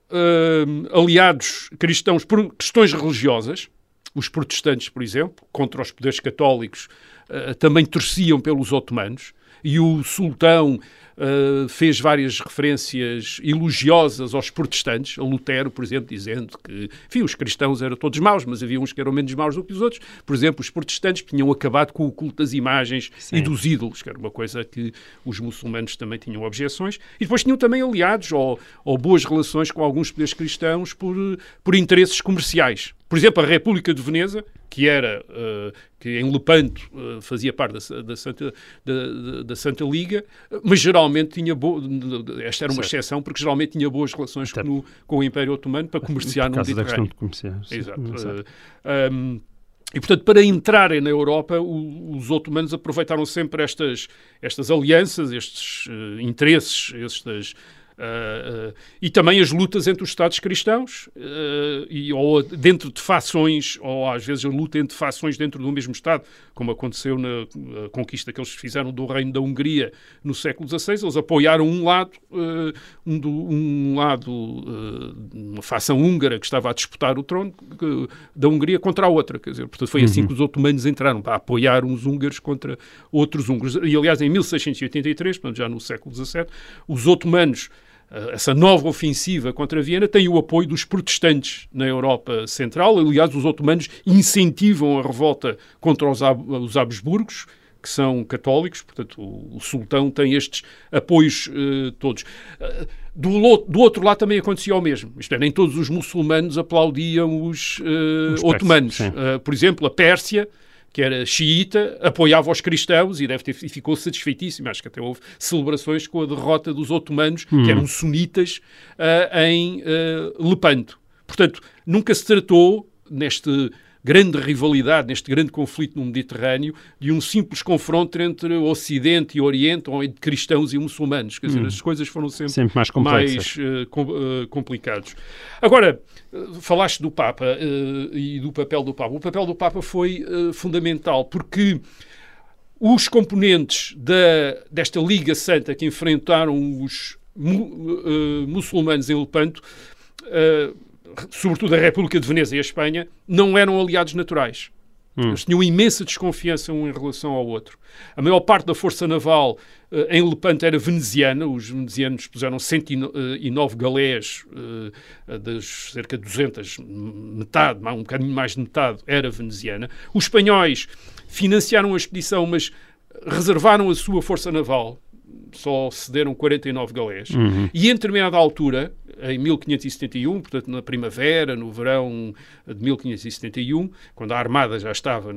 uh, aliados cristãos por questões religiosas. Os protestantes, por exemplo, contra os poderes católicos, uh, também torciam pelos otomanos, e o sultão uh, fez várias referências elogiosas aos protestantes, a Lutero, por exemplo, dizendo que, enfim, os cristãos eram todos maus, mas havia uns que eram menos maus do que os outros. Por exemplo, os protestantes tinham acabado com o culto das imagens Sim. e dos ídolos, que era uma coisa que os muçulmanos também tinham objeções, e depois tinham também aliados ou, ou boas relações com alguns poderes cristãos por, por interesses comerciais. Por exemplo, a República de Veneza, que era uh, que em Lepanto uh, fazia parte da, da, Santa, da, da Santa Liga, mas geralmente tinha bo... esta era uma certo. exceção, porque geralmente tinha boas relações no, com o Império Otomano para comerciar no Mediterrâneo. Da questão de comerciar. Exato. Uh, um, e, portanto, para entrarem na Europa, o, os otomanos aproveitaram sempre estas, estas alianças, estes uh, interesses, estas... Uh, uh, e também as lutas entre os Estados cristãos, uh, e, ou dentro de fações, ou às vezes a luta entre fações dentro do mesmo Estado, como aconteceu na uh, conquista que eles fizeram do Reino da Hungria no século dezasseis. Eles apoiaram um lado, uh, um, do, um lado uh, uma fação húngara que estava a disputar o trono uh, da Hungria contra a outra. Quer dizer, portanto, foi uhum. assim que os otomanos entraram, para apoiar uns húngaros contra outros húngaros. E, aliás, em mil seiscentos e oitenta e três, portanto, já no século dezassete, os otomanos, essa nova ofensiva contra Viena, tem o apoio dos protestantes na Europa Central. Aliás, os otomanos incentivam a revolta contra os, os Habsburgos, que são católicos, portanto, o, o sultão tem estes apoios uh, todos. Uh, do, do outro lado também acontecia o mesmo. Isto é, nem todos os muçulmanos aplaudiam os, uh, os otomanos. Uh, por exemplo, a Pérsia, que era xiita, apoiava os cristãos e, deve ter, e ficou satisfeitíssimo. Acho que até houve celebrações com a derrota dos otomanos, hum. que eram sunitas, uh, em uh, Lepanto. Portanto, nunca se tratou, neste grande rivalidade, neste grande conflito no Mediterrâneo, de um simples confronto entre o Ocidente e o Oriente, ou entre cristãos e muçulmanos. Quer dizer, hum. as coisas foram sempre, sempre mais, mais uh, com, uh, complicadas. Agora, uh, falaste do Papa uh, e do papel do Papa. O papel do Papa foi uh, fundamental, porque os componentes da, desta Liga Santa que enfrentaram os mu, uh, muçulmanos em Lepanto, uh, sobretudo a República de Veneza e a Espanha, não eram aliados naturais. Hum. Eles tinham imensa desconfiança um em relação ao outro. A maior parte da força naval uh, em Lepanto era veneziana. Os venezianos puseram cento e nove galés, uh, das cerca de duzentas, metade, um bocadinho mais de metade, era veneziana. Os espanhóis financiaram a expedição, mas reservaram a sua força naval. Só cederam quarenta e nove galés. Uhum. E em determinada altura, em mil quinhentos e setenta e um, portanto na primavera, no verão de mil quinhentos e setenta e um, quando a Armada já estava,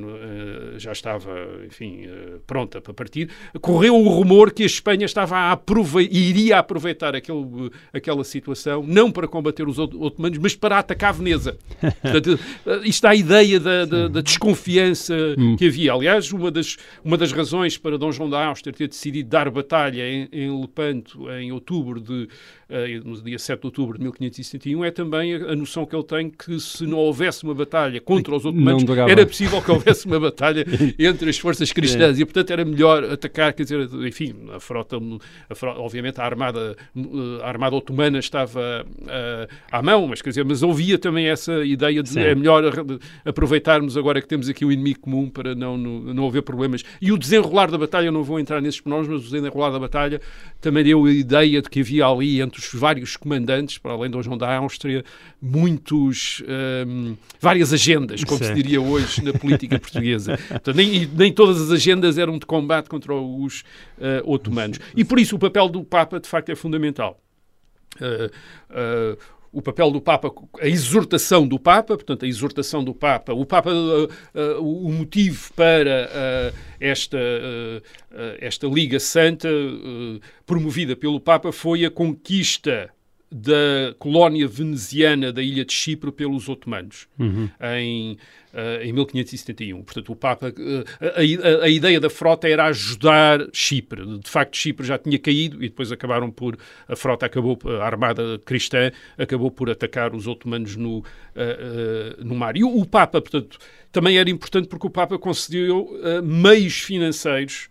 já estava enfim, pronta para partir, correu o rumor que a Espanha estava a aproveitar, iria aproveitar aquele, aquela situação, não para combater os otomanos, mas para atacar Veneza. Portanto, isto dá a ideia da, da, da desconfiança hum. que havia. Aliás, uma das, uma das razões para Dom João da Áustria ter decidido dar batalha em, em Lepanto em outubro de, uh, no dia sete de outubro de mil quinhentos e setenta e um é também a, a noção que ele tem que se não houvesse uma batalha contra os otomanos, era possível que houvesse uma batalha entre as forças cristãs é. e, portanto, era melhor atacar, quer dizer, enfim, a frota, a frota obviamente a armada, a armada otomana estava uh, à mão, mas, quer dizer, mas havia também essa ideia de Sim. é melhor aproveitarmos agora que temos aqui o inimigo comum para não, não, não haver problemas. E o desenrolar da batalha, eu não vou entrar nesses pormenores, mas o desenrolar da batalha também deu a ideia de que havia ali, entre os vários comandantes, para além de Dom João da Áustria, muitos, um, várias agendas, como certo. se diria hoje na política portuguesa. Portanto, nem, nem todas as agendas eram de combate contra os uh, otomanos. E por isso o papel do Papa, de facto, é fundamental. Uh, uh, o papel do Papa, a exortação do Papa, portanto, a exortação do Papa, o Papa, uh, uh, o motivo para uh, esta, uh, uh, esta Liga Santa, uh, promovida pelo Papa, foi a conquista da colónia veneziana da ilha de Chipre pelos otomanos, uhum. em, uh, em mil quinhentos e setenta e um. Portanto, o Papa, uh, a, a, a ideia da frota era ajudar Chipre. De facto, Chipre já tinha caído e depois acabaram por, a frota acabou, a armada cristã acabou por atacar os otomanos no, uh, uh, no mar. E o, o Papa, portanto, também era importante porque o Papa concedeu uh, meios financeiros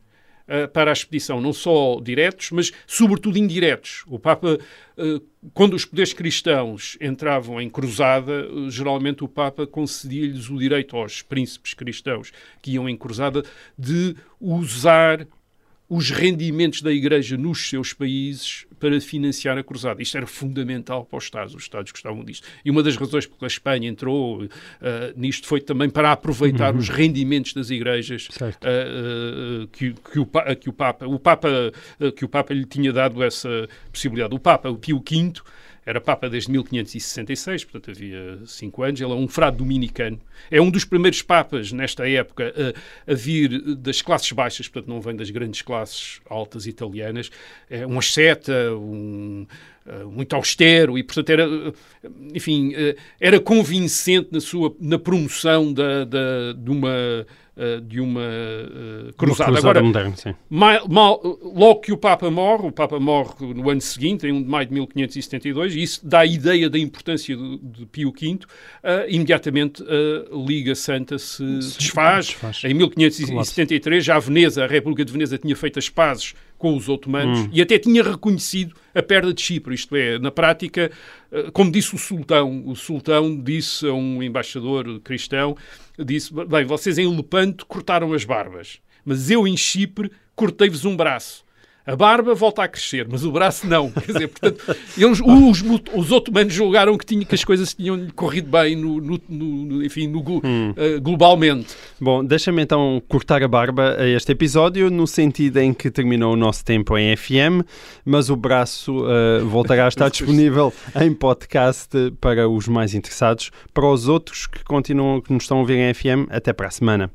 uh, para a expedição, não só diretos, mas sobretudo indiretos. O Papa, uh, quando os poderes cristãos entravam em cruzada, uh, geralmente o Papa concedia-lhes o direito aos príncipes cristãos que iam em cruzada de usar os rendimentos da Igreja nos seus países para financiar a cruzada. Isto era fundamental para os Estados. Os Estados gostavam disto. E uma das razões porque a Espanha entrou uh, nisto foi também para aproveitar uhum. os rendimentos das igrejas uh, uh, que, que, o, que o Papa, o Papa, uh, que o Papa lhe tinha dado essa possibilidade. O Papa, o Pio quinto, era Papa desde mil quinhentos e sessenta e seis, portanto havia cinco anos. Ele é um frade dominicano. É um dos primeiros papas, nesta época, a, a vir das classes baixas, portanto não vem das grandes classes altas italianas. É um asceta, um, uh, muito austero e, portanto, era, enfim, uh, era convincente na, sua, na promoção da, da, de uma... de uma uh, cruzada. Uma cruzada Agora, moderna, sim. Mal, mal, logo que o Papa morre, o Papa morre no ano seguinte, em um de maio de mil quinhentos e setenta e dois, e isso dá a ideia da importância de, de Pio quinto, uh, imediatamente a uh, Liga Santa se sim, desfaz. desfaz. Em mil quinhentos e setenta e três, já a Veneza, a República de Veneza, tinha feito as pazes com os otomanos hum. e até tinha reconhecido a perda de Chipre. Isto é, na prática, como disse o sultão, o sultão disse a um embaixador cristão, disse, bem, vocês em Lepanto cortaram as barbas, mas eu em Chipre cortei-vos um braço. A barba volta a crescer, mas o braço não. Quer dizer, portanto, eles, os, os otomanos julgaram que, tinha, que as coisas tinham corrido bem, no, no, no, enfim, no, hum. uh, globalmente. Bom, deixa-me então cortar a barba a este episódio, no sentido em que terminou o nosso tempo em F M, mas o braço uh, voltará a estar disponível em podcast para os mais interessados. Para os outros que continuam, que nos estão a ouvir em F M, até para a semana.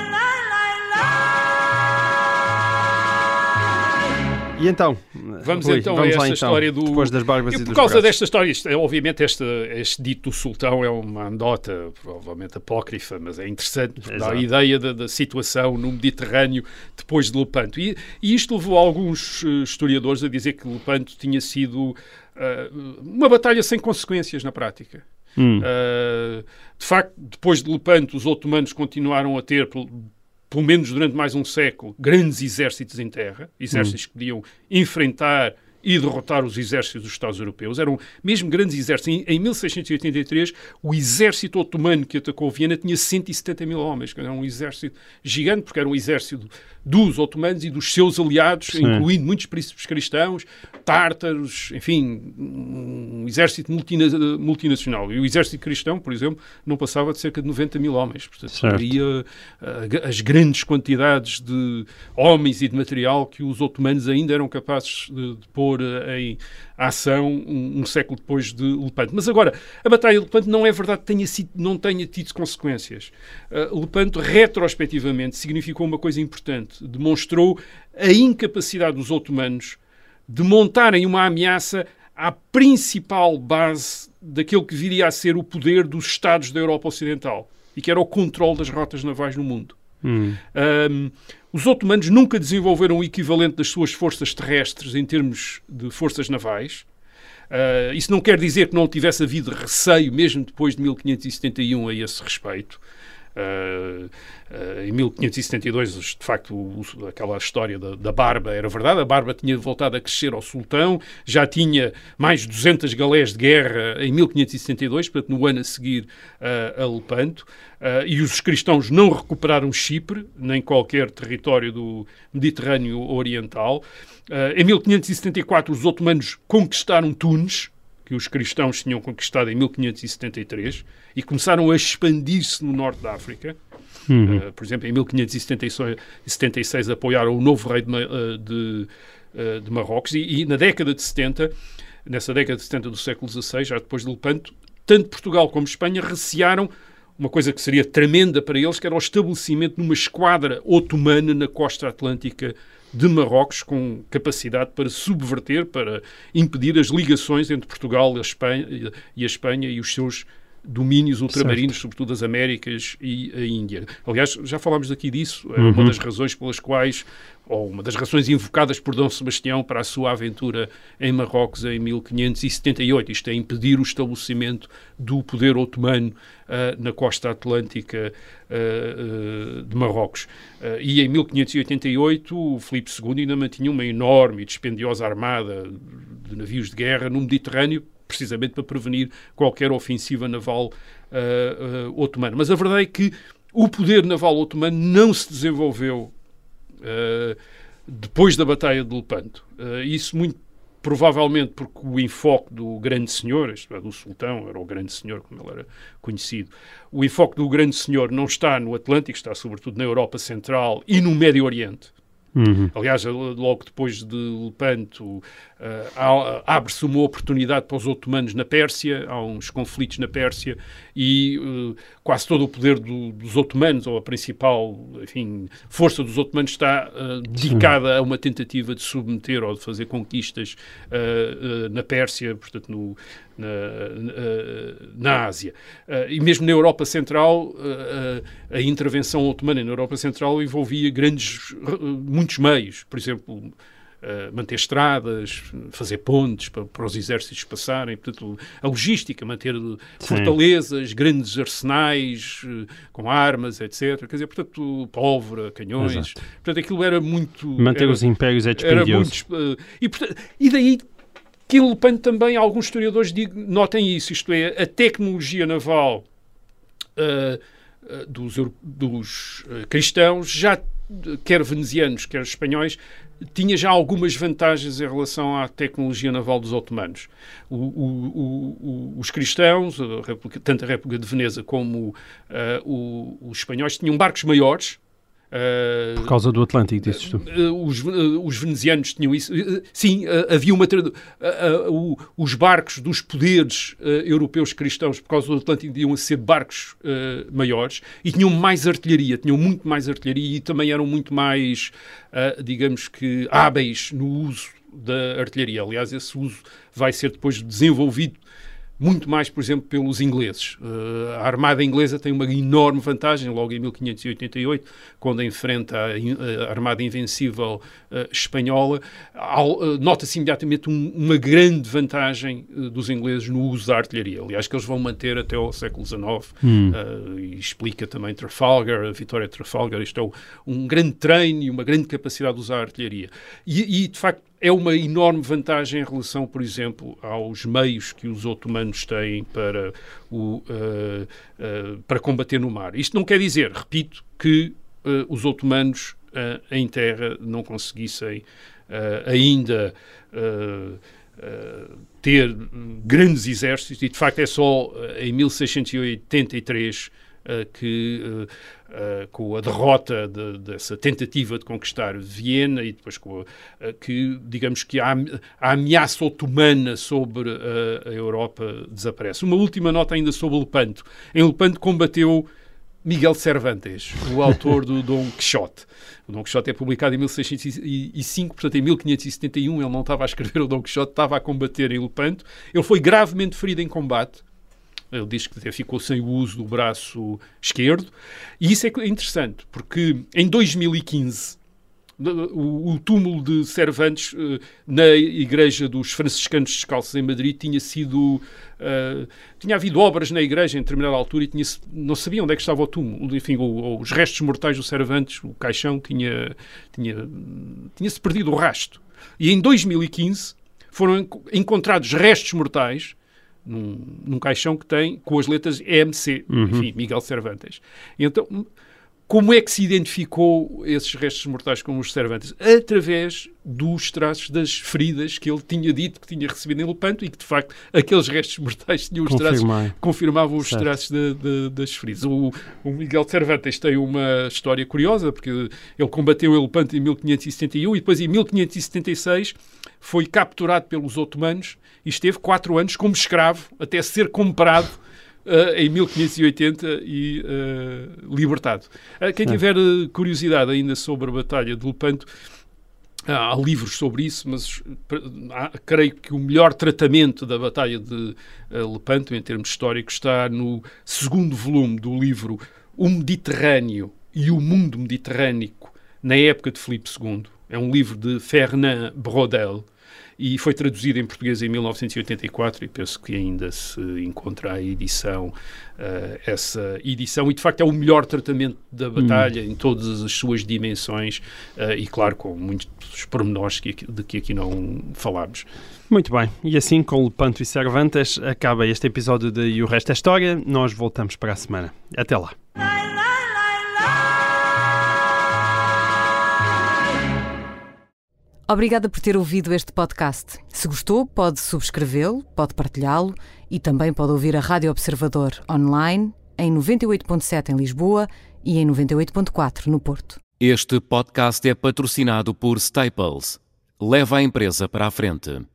E então? Vamos Rui, então vamos a esta então, história do... depois das barbas e, e dos por causa braços. desta história, isto, obviamente este, este dito do sultão é uma anedota, provavelmente apócrifa, mas é interessante, porque dá a ideia da, da situação no Mediterrâneo depois de Lepanto. E, e isto levou alguns uh, historiadores a dizer que Lepanto tinha sido uh, uma batalha sem consequências na prática. Hum. Uh, de facto, depois de Lepanto, os otomanos continuaram a ter... pelo menos durante mais um século, grandes exércitos em terra, exércitos hum. que podiam enfrentar e derrotar os exércitos dos Estados europeus. Eram mesmo grandes exércitos. Em, em mil seiscentos e oitenta e três, o exército otomano que atacou Viena tinha cento e setenta mil homens. Era um exército gigante, porque era um exército dos otomanos e dos seus aliados, Sim. incluindo muitos príncipes cristãos, tártaros, enfim, um exército multina, multinacional. E o exército cristão, por exemplo, não passava de cerca de noventa mil homens. Portanto, teria uh, as grandes quantidades de homens e de material que os otomanos ainda eram capazes de, de pôr uh, em ação um, um século depois de Lepanto. Mas agora, a Batalha de Lepanto não é verdade que tenha sido, não tenha tido consequências. Uh, Lepanto, retrospectivamente, significou uma coisa importante. Demonstrou a incapacidade dos otomanos de montarem uma ameaça à principal base daquilo que viria a ser o poder dos Estados da Europa Ocidental, e que era o controle das rotas navais no mundo. Hum. Um, os otomanos nunca desenvolveram o equivalente das suas forças terrestres em termos de forças navais. Uh, isso não quer dizer que não tivesse havido receio, mesmo depois de mil quinhentos e setenta e um, a esse respeito. Uh, uh, em mil quinhentos e setenta e dois, de facto, o, o, aquela história da, da Barba era verdade. A Barba tinha voltado a crescer ao sultão, já tinha mais de duzentas galés de guerra em mil quinhentos e setenta e dois, portanto, no ano a seguir uh, a Lepanto, uh, e os cristãos não recuperaram Chipre, nem qualquer território do Mediterrâneo Oriental. Uh, em mil quinhentos e setenta e quatro, os otomanos conquistaram Tunis, que os cristãos tinham conquistado em mil quinhentos e setenta e três, e começaram a expandir-se no norte da África. Uhum. Uh, por exemplo, em mil quinhentos e setenta e seis apoiaram o novo rei de, uh, de, uh, de Marrocos, e, e na década de setenta, nessa década de setenta do século dezasseis, já depois de Lepanto, tanto Portugal como Espanha recearam uma coisa que seria tremenda para eles, que era o estabelecimento de uma esquadra otomana na costa atlântica de Marrocos, com capacidade para subverter, para impedir as ligações entre Portugal e a Espanha e, a Espanha e os seus domínios ultramarinos, certo. Sobretudo as Américas e a Índia. Aliás, já falámos aqui disso, é uhum. uma das razões pelas quais, ou uma das razões invocadas por Dom Sebastião para a sua aventura em Marrocos em mil quinhentos e setenta e oito, isto é, impedir o estabelecimento do poder otomano uh, na costa atlântica uh, uh, de Marrocos. Uh, e em mil quinhentos e oitenta e oito, o Filipe segundo ainda mantinha uma enorme e dispendiosa armada de navios de guerra no Mediterrâneo, precisamente para prevenir qualquer ofensiva naval uh, uh, otomana. Mas a verdade é que o poder naval otomano não se desenvolveu uh, depois da Batalha de Lepanto. Uh, isso muito provavelmente porque o enfoque do grande senhor, isto é, do sultão, era o grande senhor, como ele era conhecido, o enfoque do grande senhor não está no Atlântico, está sobretudo na Europa Central e no Médio Oriente. Uhum. Aliás, logo depois de Lepanto, uh, abre-se uma oportunidade para os otomanos na Pérsia, há uns conflitos na Pérsia e uh, quase todo o poder do, dos otomanos, ou a principal, enfim, força dos otomanos está uh, dedicada Sim. a uma tentativa de submeter ou de fazer conquistas uh, uh, na Pérsia, portanto, no, na, na, na Ásia. Uh, e mesmo na Europa Central, uh, a intervenção otomana na Europa Central envolvia grandes, uh, muitos meios, por exemplo, Uh, manter estradas, fazer pontes para, para os exércitos passarem, portanto, a logística, manter Sim. fortalezas, grandes arsenais uh, com armas, etcétera. Quer dizer, portanto, pólvora, canhões. Exato. Portanto, aquilo era muito... Manter era, os impérios é dispendioso. Era muito, uh, e, portanto, e daí que em Lepanto também alguns historiadores digo, notem isso, isto é, a tecnologia naval uh, uh, dos, dos uh, cristãos, já quer venezianos, quer espanhóis, tinha já algumas vantagens em relação à tecnologia naval dos otomanos. O, o, o, os cristãos, a República, tanto a República de Veneza como uh, o, os espanhóis, tinham barcos maiores. Uh, Por causa do Atlântico, dizes tu? Uh, os, uh, os venezianos tinham isso. Uh, sim, uh, havia uma... Uh, uh, uh, os barcos dos poderes uh, europeus cristãos, por causa do Atlântico, iam a ser barcos uh, maiores e tinham mais artilharia, tinham muito mais artilharia e também eram muito mais, uh, digamos que, hábeis no uso da artilharia. Aliás, esse uso vai ser depois desenvolvido muito mais, por exemplo, pelos ingleses. Uh, a Armada inglesa tem uma enorme vantagem, logo em mil quinhentos e oitenta e oito, quando enfrenta a, a Armada Invencível uh, espanhola, uh, nota-se imediatamente um, uma grande vantagem uh, dos ingleses no uso da artilharia. Aliás, que eles vão manter até ao século dezenove. Hum. Uh, e explica também Trafalgar, a vitória de Trafalgar. Isto é um grande treino e uma grande capacidade de usar a artilharia. E, e de facto, é uma enorme vantagem em relação, por exemplo, aos meios que os otomanos têm para, o, uh, uh, para combater no mar. Isto não quer dizer, repito, que uh, os otomanos uh, em terra não conseguissem uh, ainda uh, uh, ter grandes exércitos, e de facto é só uh, em mil seiscentos e oitenta e três uh, que... Uh, Uh, com a derrota de, dessa tentativa de conquistar Viena e depois com a, uh, que, digamos que a, a ameaça otomana sobre uh, a Europa desaparece. Uma última nota ainda sobre Lepanto. Em Lepanto combateu Miguel de Cervantes, o autor do Dom Quixote. O Dom Quixote é publicado em mil seiscentos e cinco, portanto em mil quinhentos e setenta e um ele não estava a escrever o Dom Quixote, estava a combater em Lepanto. Ele foi gravemente ferido em combate. Ele diz que até ficou sem o uso do braço esquerdo. E isso é interessante, porque em dois mil e quinze, o, o túmulo de Cervantes uh, na igreja dos franciscanos descalços em Madrid tinha sido... Uh, tinha havido obras na igreja em determinada altura e tinha, não sabia onde é que estava o túmulo. Enfim, o, os restos mortais do Cervantes, o caixão, tinha, tinha, tinha-se perdido o rasto. E em dois mil e quinze foram encontrados restos mortais Num, num caixão que tem com as letras M C, uhum. enfim, Miguel Cervantes. Então, como é que se identificou esses restos mortais como os Cervantes? Através dos traços das feridas que ele tinha dito que tinha recebido em Lepanto e que, de facto, aqueles restos mortais tinham os traços, confirmavam os certo. traços de, de, das feridas. O, o Miguel Cervantes tem uma história curiosa, porque ele combateu em Lepanto em mil quinhentos e setenta e um e depois, em mil quinhentos e setenta e seis, foi capturado pelos otomanos e esteve quatro anos como escravo até ser comprado uh, em mil quinhentos e oitenta e uh, libertado. Uh, quem tiver uh, curiosidade ainda sobre a Batalha de Lepanto, há livros sobre isso, mas há, creio que o melhor tratamento da Batalha de uh, Lepanto, em termos históricos, está no segundo volume do livro O Mediterrâneo e o Mundo Mediterrâneo na época de Filipe segundo. É um livro de Fernand Braudel e foi traduzido em português em mil novecentos e oitenta e quatro e penso que ainda se encontra a edição, uh, essa edição, e de facto é o melhor tratamento da batalha hum. em todas as suas dimensões uh, e claro com muitos pormenores que, de que aqui não falámos. Muito bem, e assim com Lepanto e Cervantes acaba este episódio de E o Resto é História. Nós voltamos para a semana. Até lá. Obrigada por ter ouvido este podcast. Se gostou, pode subscrevê-lo, pode partilhá-lo e também pode ouvir a Rádio Observador online em noventa e oito ponto sete em Lisboa e em noventa e oito ponto quatro no Porto. Este podcast é patrocinado por Staples. Leva a empresa para a frente.